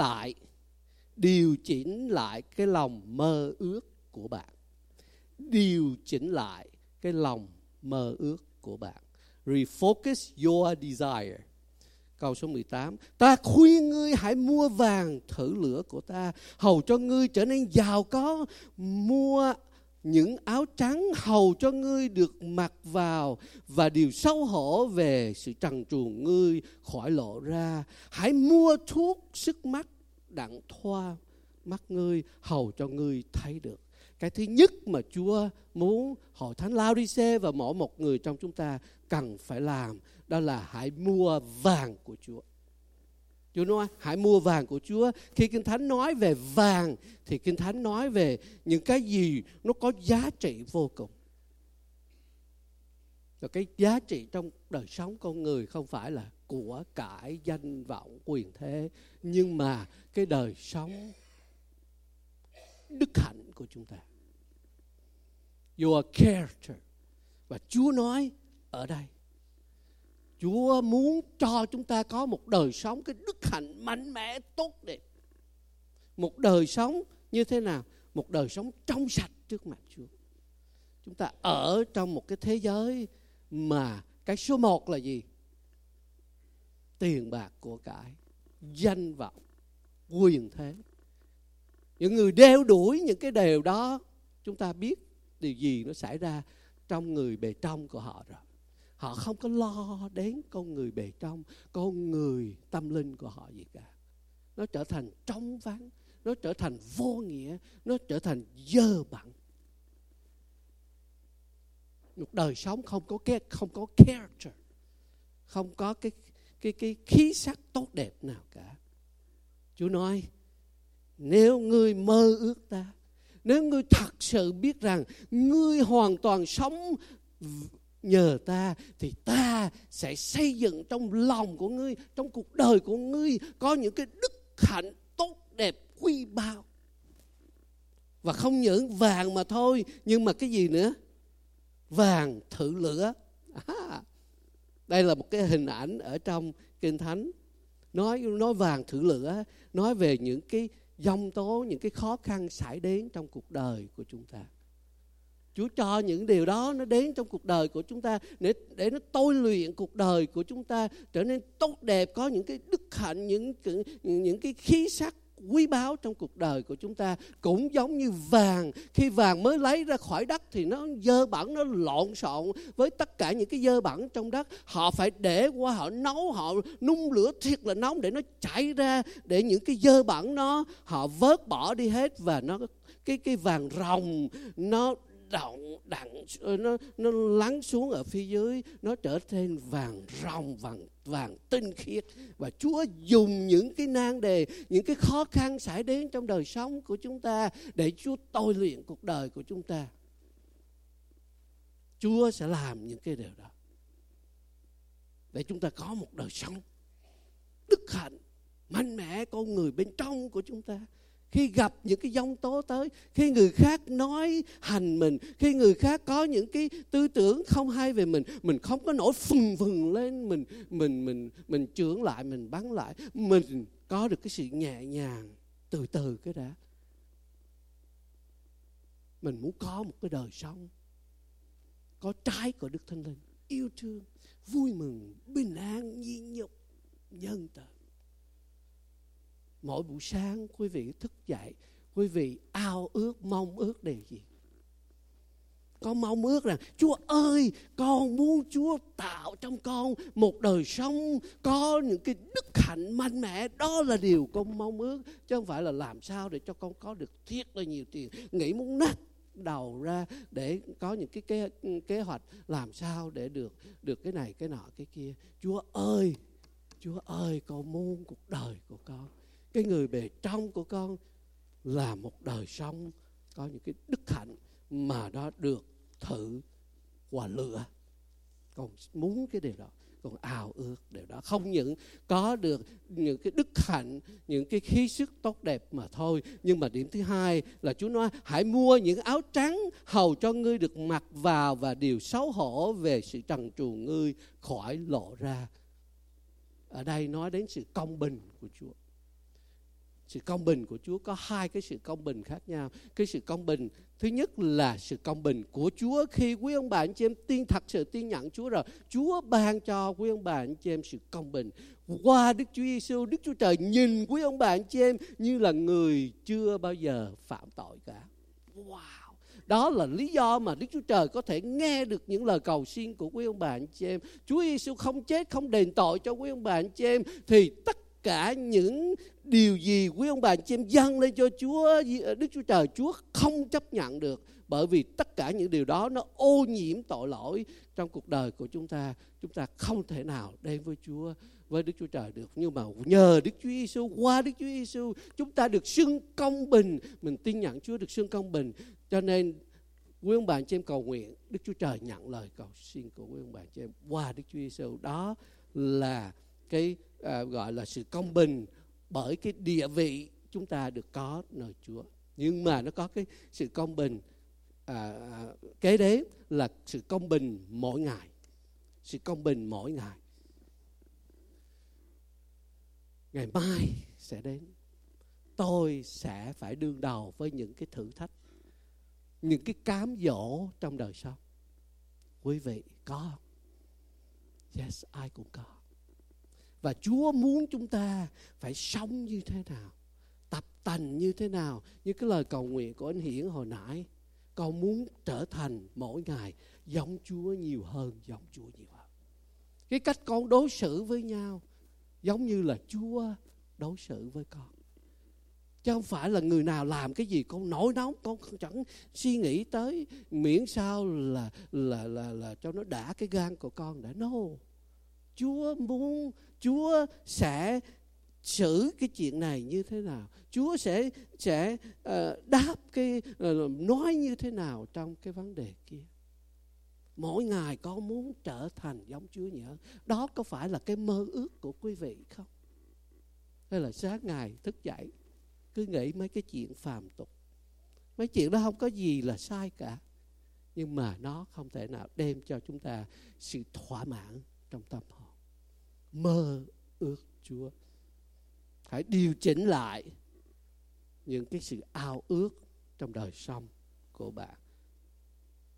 chỉnh lại cái lòng mơ ước của bạn. Điều chỉnh lại cái lòng mơ ước của bạn. Refocus your desire. Câu số 18. Ta khuyên ngươi hãy mua vàng thử lửa của ta, hầu cho ngươi trở nên giàu có. Mua những áo trắng, hầu cho ngươi được mặc vào, và điều xấu hổ về sự trần truồng ngươi khỏi lộ ra. Hãy mua thuốc sức mắt đặng thoa mắt ngươi, hầu cho ngươi thấy được. Cái thứ nhất mà Chúa muốn hội thánh Lao-đi-xê và mỗi một người trong chúng ta cần phải làm, đó là hãy mua vàng của Chúa. Chúa nói hãy mua vàng của Chúa. Khi Kinh Thánh nói về vàng thì Kinh Thánh nói về những cái gì nó có giá trị vô cùng. Và cái giá trị trong đời sống con người không phải là của cải, danh vọng, quyền thế, nhưng mà cái đời sống đức hạnh của chúng ta. Your character. Và Chúa nói ở đây, Chúa muốn cho chúng ta có một đời sống, cái đức hạnh mạnh mẽ, tốt đẹp. Một đời sống như thế nào? Một đời sống trong sạch trước mặt Chúa. Chúng ta ở trong một cái thế giới mà cái số 1 là gì? Tiền bạc của cải, danh vọng, quyền thế. Những người đeo đuổi những cái điều đó, chúng ta biết điều gì nó xảy ra trong người bề trong của họ rồi. Họ không có lo đến con người bề trong, con người tâm linh của họ gì cả. Nó trở thành trống vắng, nó trở thành vô nghĩa, nó trở thành dơ bẩn. Một đời sống không có character, không có cái khí sắc tốt đẹp nào cả. Chúa nói, nếu ngươi mơ ước ta, nếu ngươi thật sự biết rằng ngươi hoàn toàn sống nhờ ta, thì ta sẽ xây dựng trong lòng của ngươi, trong cuộc đời của ngươi có những cái đức hạnh tốt đẹp quý báu. Và không những vàng mà thôi, nhưng mà cái gì nữa? Vàng thử lửa. Đây là một cái hình ảnh ở trong Kinh Thánh. Nói vàng thử lửa, nói về những cái giông tố, những cái khó khăn xảy đến trong cuộc đời của chúng ta. Chúa cho những điều đó nó đến trong cuộc đời của chúng ta để nó tôi luyện cuộc đời của chúng ta trở nên tốt đẹp, có những cái đức hạnh, những cái khí sắc quý báu trong cuộc đời của chúng ta. Cũng giống như vàng, khi vàng mới lấy ra khỏi đất thì nó dơ bẩn, nó lộn xộn với tất cả những cái dơ bẩn trong đất. Họ phải để qua, họ nấu, họ nung lửa thiệt là nóng để nó chảy ra, để những cái dơ bẩn nó họ vớt bỏ đi hết, và nó cái vàng ròng nó nó lắng xuống ở phía dưới, nó trở thành vàng ròng, vàng tinh khiết. Và Chúa dùng những cái nan đề, những cái khó khăn xảy đến trong đời sống của chúng ta để Chúa tôi luyện cuộc đời của chúng ta. Chúa sẽ làm những cái điều đó để chúng ta có một đời sống đức hạnh, mạnh mẽ, con người bên trong của chúng ta. Khi gặp những cái giông tố tới, khi người khác nói hành mình, khi người khác có những cái tư tưởng không hay về mình không có nổi phừng lên, mình chưởng lại, mình bắn lại, mình có được cái sự nhẹ nhàng, từ từ cái đã. Mình muốn có một cái đời sống có trái của Đức Thánh Linh, yêu thương, vui mừng, bình an, nhịn nhục, nhân từ. Mỗi buổi sáng quý vị thức dậy, quý vị ao ước, mong ước điều gì? Con mong ước rằng Chúa ơi, con muốn Chúa tạo trong con một đời sống có những cái đức hạnh mạnh mẽ. Đó là điều con mong ước, chứ không phải là làm sao để cho con có được thiết là nhiều tiền, nghĩ muốn nát đầu ra để có những cái kế hoạch làm sao để được cái này, cái nọ, cái kia. Chúa ơi, con muốn cuộc đời của con, cái người bề trong của con là một đời sống có những cái đức hạnh mà đó được thử qua lửa. Con muốn cái điều đó, con ao ước điều đó. Không những có được những cái đức hạnh, những cái khí sức tốt đẹp mà thôi. Nhưng mà điểm thứ hai là Chúa nói hãy mua những áo trắng hầu cho ngươi được mặc vào, và điều xấu hổ về sự trần truồng ngươi khỏi lộ ra. Ở đây nói đến sự công bình của Chúa. Sự công bình của Chúa có hai cái sự công bình khác nhau. Cái sự công bình thứ nhất là sự công bình của Chúa khi quý ông bà anh chị em thật sự tin nhận Chúa rồi. Chúa ban cho quý ông bà anh chị em sự công bình. Qua Đức Chúa Giêsu, Đức Chúa Trời nhìn quý ông bà anh chị em như là người chưa bao giờ phạm tội cả. Wow! Đó là lý do mà Đức Chúa Trời có thể nghe được những lời cầu xin của quý ông bà anh chị em. Chúa Giêsu không chết, không đền tội cho quý ông bà anh chị em, thì tất cả những điều gì quý ông bà anh chị em dâng lên cho Chúa, Đức Chúa Trời, Chúa không chấp nhận được. Bởi vì tất cả những điều đó nó ô nhiễm tội lỗi trong cuộc đời của chúng ta. Chúng ta không thể nào đến với Chúa, với Đức Chúa Trời được. Nhưng mà nhờ Đức Chúa Giêsu, qua Đức Chúa Giêsu, chúng ta được xưng công bình. Mình tin nhận Chúa được xưng công bình. Cho nên quý ông bà anh chị em cầu nguyện, Đức Chúa Trời nhận lời cầu xin của quý ông bà anh chị em qua Đức Chúa Giêsu. Đó là cái gọi là sự công bình bởi cái địa vị chúng ta được có nơi Chúa. Nhưng mà nó có cái sự công bình kế đến là sự công bình mỗi ngày. Sự công bình mỗi ngày. Ngày mai sẽ đến, tôi sẽ phải đương đầu với những cái thử thách, những cái cám dỗ trong đời sống. Quý vị có không? Yes, ai cũng có. Và Chúa muốn chúng ta phải sống như thế nào, tập tành như thế nào. Như cái lời cầu nguyện của anh Hiển hồi nãy, con muốn trở thành mỗi ngày giống Chúa nhiều hơn, giống Chúa nhiều hơn. Cái cách con đối xử với nhau giống như là Chúa đối xử với con. Chứ không phải là người nào làm cái gì con nổi nóng, con chẳng suy nghĩ tới, miễn sao là cho nó đã cái gan của con đã. No. Chúa sẽ xử cái chuyện này như thế nào, Chúa sẽ đáp cái nói như thế nào trong cái vấn đề kia. Mỗi ngày con muốn trở thành giống Chúa nhiều hơn. Đó có phải là cái mơ ước của quý vị không? Hay là sáng ngày thức dậy cứ nghĩ mấy cái chuyện phàm tục, mấy chuyện đó không có gì là sai cả, nhưng mà nó không thể nào đem cho chúng ta sự thỏa mãn trong tâm hồn. Mơ ước Chúa. Hãy điều chỉnh lại những cái sự ao ước trong đời sống của bạn.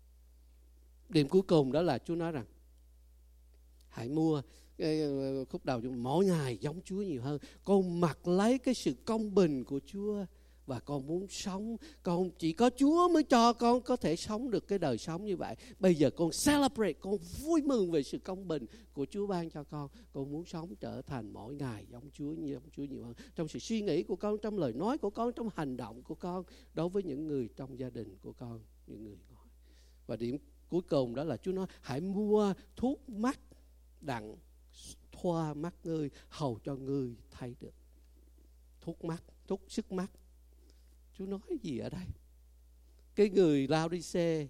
Điểm cuối cùng đó là Chúa nói rằng hãy mua cái khúc đầu mỗi ngày giống Chúa nhiều hơn. Con mặc lấy cái sự công bình của Chúa và con muốn sống. Con chỉ có Chúa mới cho con có thể sống được cái đời sống như vậy. Bây giờ con celebrate, con vui mừng về sự công bình của Chúa ban cho con. Con muốn sống trở thành mỗi ngày giống Chúa nhiều hơn. Trong sự suy nghĩ của con, trong lời nói của con, trong hành động của con đối với những người trong gia đình của con, những người ngoài. Và điểm cuối cùng đó là Chúa nói hãy mua thuốc mắt đặng thoa mắt ngươi, hầu cho ngươi thấy được. Thuốc mắt, thuốc sức mắt. Chúa nói gì ở đây? Cái người Lao-đi-xê,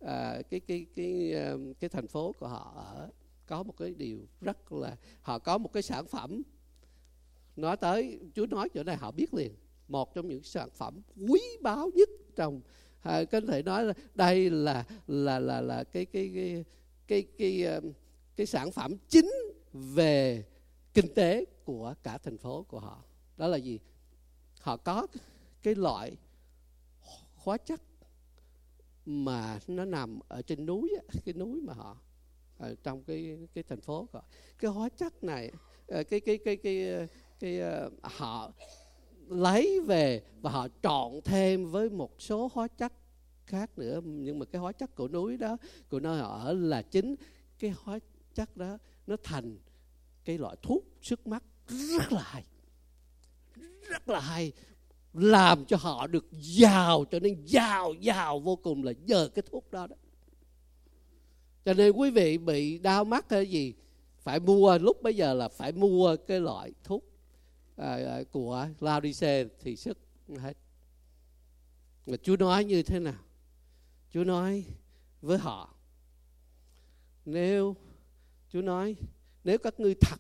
cái thành phố của họ ở, có một cái điều rất là, họ có một cái sản phẩm. Nói tới, Chúa nói chỗ này họ biết liền. Một trong những sản phẩm quý báu nhất trong, có thể nói là đây là cái sản phẩm chính về kinh tế của cả thành phố của họ. Đó là gì? Họ có cái loại hóa chất mà nó nằm ở trên núi, cái núi mà họ ở trong cái thành phố của họ. Cái hóa chất này họ lấy về và họ trộn thêm với một số hóa chất khác nữa, nhưng mà cái hóa chất của núi đó, của nơi họ ở là chính cái hóa chất đó nó thành cái loại thuốc sức mắt rất là hay, rất là hay, làm cho họ được giàu, cho nên giàu vô cùng là nhờ cái thuốc đó đó. Cho nên quý vị bị đau mắt hay gì phải mua, lúc bây giờ là phải mua cái loại thuốc của Lao-đi-xê thì sức hết. Mà Chúa nói như thế nào? Chúa nói với họ, nếu các ngươi thật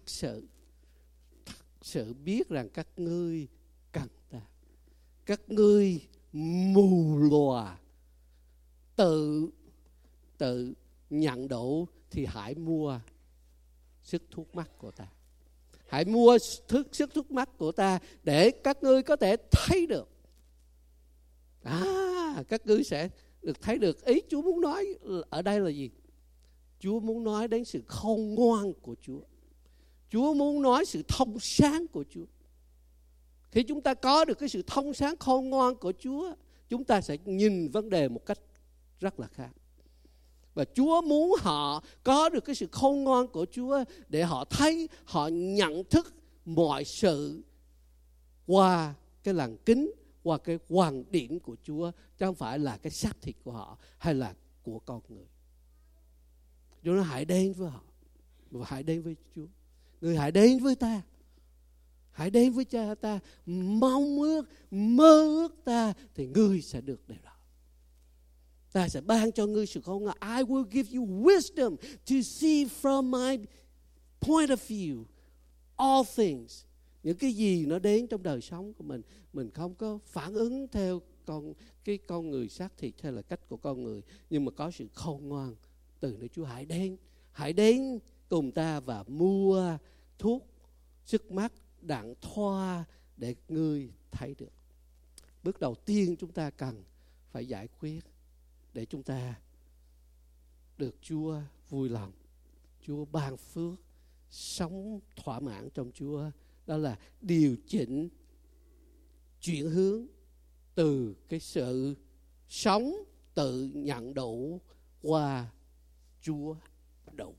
sự biết rằng các ngươi cần ta, các ngươi mù lòa tự nhận đủ, thì hãy mua sức thuốc mắt của ta. Hãy mua sức thuốc mắt của ta để các ngươi có thể thấy được. Các ngươi sẽ được thấy được. Ý Chúa muốn nói ở đây là gì? Chúa muốn nói đến sự khôn ngoan của Chúa. Chúa muốn nói sự thông sáng của Chúa. Khi chúng ta có được cái sự thông sáng khôn ngoan của Chúa, chúng ta sẽ nhìn vấn đề một cách rất là khác. Và Chúa muốn họ có được cái sự khôn ngoan của Chúa để họ thấy, họ nhận thức mọi sự qua cái lăng kính, qua cái hoàn điển của Chúa, chứ không phải là cái xác thịt của họ hay là của con người. Chúa nói hãy đến với họ và hãy đến với Chúa. Người hãy đến với ta, hãy đến với Cha ta, mong ước, mơ ước ta thì ngươi sẽ được điều đó. Ta sẽ ban cho ngươi sự khôn ngoan. I will give you wisdom to see from my point of view all things. Những cái gì nó đến trong đời sống của mình không có phản ứng theo con người xác thịt hay là cách của con người, nhưng mà có sự khôn ngoan từ nơi Chúa. Hãy đến cùng ta và mua thuốc sức mắt đặng thoa để ngươi thấy được. Bước đầu tiên chúng ta cần phải giải quyết để chúng ta được Chúa vui lòng, Chúa ban phước, sống thỏa mãn trong Chúa. Đó là điều chỉnh, chuyển hướng từ cái sự sống tự nhận đủ qua Chúa đủ.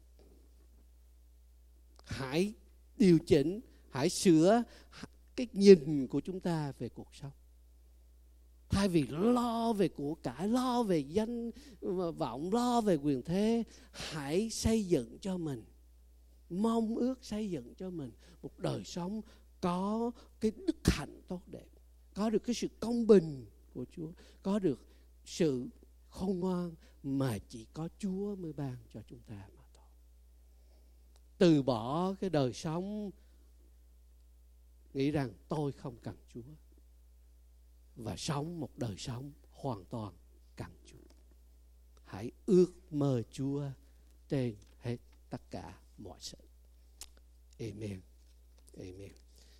Hãy điều chỉnh, hãy sửa cái nhìn của chúng ta về cuộc sống. Thay vì lo về của cải, lo về danh vọng, lo về quyền thế, hãy xây dựng cho mình, mong ước xây dựng cho mình một đời sống có cái đức hạnh tốt đẹp, có được cái sự công bình của Chúa, có được sự khôn ngoan mà chỉ có Chúa mới ban cho chúng ta mà thôi. Từ bỏ cái đời sống nghĩ rằng tôi không cần Chúa và sống một đời sống hoàn toàn cần Chúa. Hãy ước mơ Chúa trên hết tất cả mọi sự. Amen. Amen.